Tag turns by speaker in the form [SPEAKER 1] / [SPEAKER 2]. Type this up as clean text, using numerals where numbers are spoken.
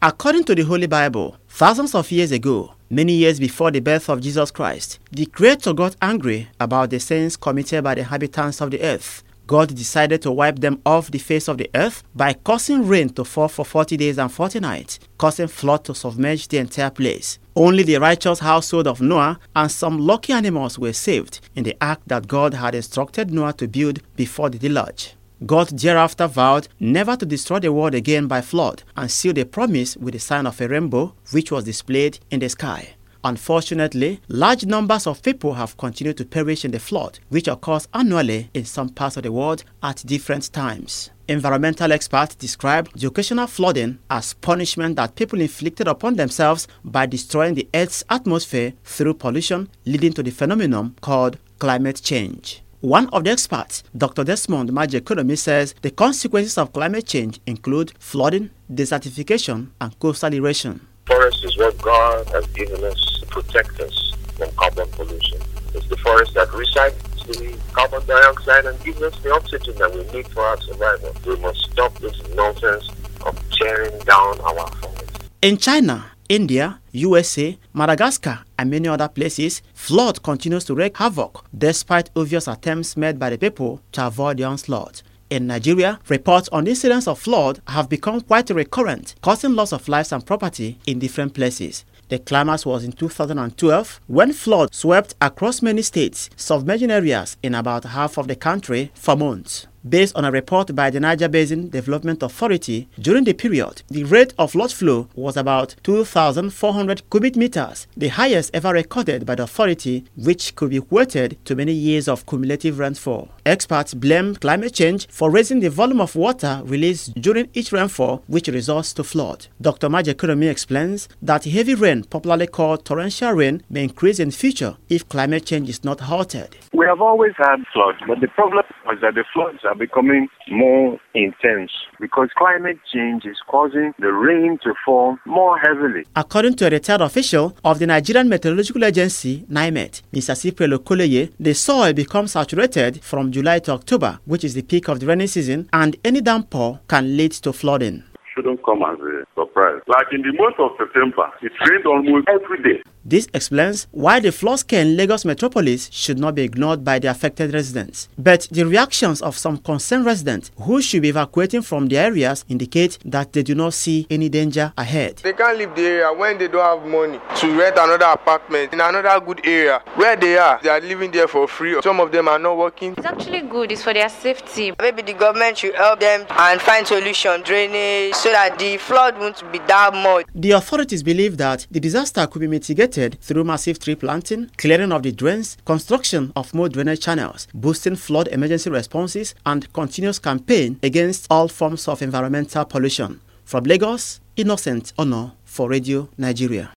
[SPEAKER 1] According to the Holy Bible, thousands of years ago, many years before the birth of Jesus Christ, the Creator got angry about the sins committed by the inhabitants of the earth. God decided to wipe them off the face of the earth by causing rain to fall for 40 days and 40 nights, causing flood to submerge the entire place. Only the righteous household of Noah and some lucky animals were saved in the ark that God had instructed Noah to build before the deluge. God thereafter vowed never to destroy the world again by flood and sealed a promise with the sign of a rainbow which was displayed in the sky. Unfortunately, large numbers of people have continued to perish in the flood, which occurs annually in some parts of the world at different times. Environmental experts describe the occasional flooding as punishment that people inflicted upon themselves by destroying the Earth's atmosphere through pollution, leading to the phenomenon called climate change. One of the experts, Dr. Desmond Majekuremi, says the consequences of climate change include flooding, desertification, and coastal erosion.
[SPEAKER 2] Forest is what God has given us to protect us from carbon pollution. It's the forest that recycles the carbon dioxide and gives us the oxygen that we need for our survival. We must stop this nonsense of tearing down our forests.
[SPEAKER 1] In China, India, USA, Madagascar, and many other places, flood continues to wreak havoc despite obvious attempts made by the people to avoid the onslaught. In Nigeria, reports on incidents of flood have become quite recurrent, causing loss of lives and property in different places. The climax was in 2012 when flood swept across many states, submerging areas in about half of the country for months. Based on a report by the Niger Basin Development Authority, during the period, the rate of flood flow was about 2,400 cubic meters, the highest ever recorded by the authority, which could be equated to many years of cumulative rainfall. Experts blame climate change for raising the volume of water released during each rainfall, which results to flood. Dr. Majekuremi explains that heavy rain, popularly called torrential rain, may increase in future if climate change is not halted.
[SPEAKER 3] We have always had floods, but the problem was that the floods are becoming more intense because climate change is causing the rain to fall more heavily.
[SPEAKER 1] According to a retired official of the Nigerian Meteorological Agency, NIMET, Mr. Cyprian Okoleye, the soil becomes saturated from July to October, which is the peak of the rainy season, and any downpour can lead to flooding.
[SPEAKER 4] Shouldn't come as a surprise. Like in the month of September, it rained almost every day.
[SPEAKER 1] This explains why the flood scare in Lagos metropolis should not be ignored by the affected residents. But the reactions of some concerned residents who should be evacuating from the areas indicate that they do not see any danger ahead.
[SPEAKER 5] They can't leave the area when they don't have money to rent another apartment in another good area. Where they are living there for free. Some of them are not working.
[SPEAKER 6] It's actually good. It's for their safety.
[SPEAKER 7] Maybe the government should help them and find solution, drainage, so that the flood won't be that much.
[SPEAKER 1] The authorities believe that the disaster could be mitigated through massive tree planting, clearing of the drains, construction of more drainage channels, boosting flood emergency responses, and continuous campaign against all forms of environmental pollution. From Lagos, Innocent Ono for Radio Nigeria.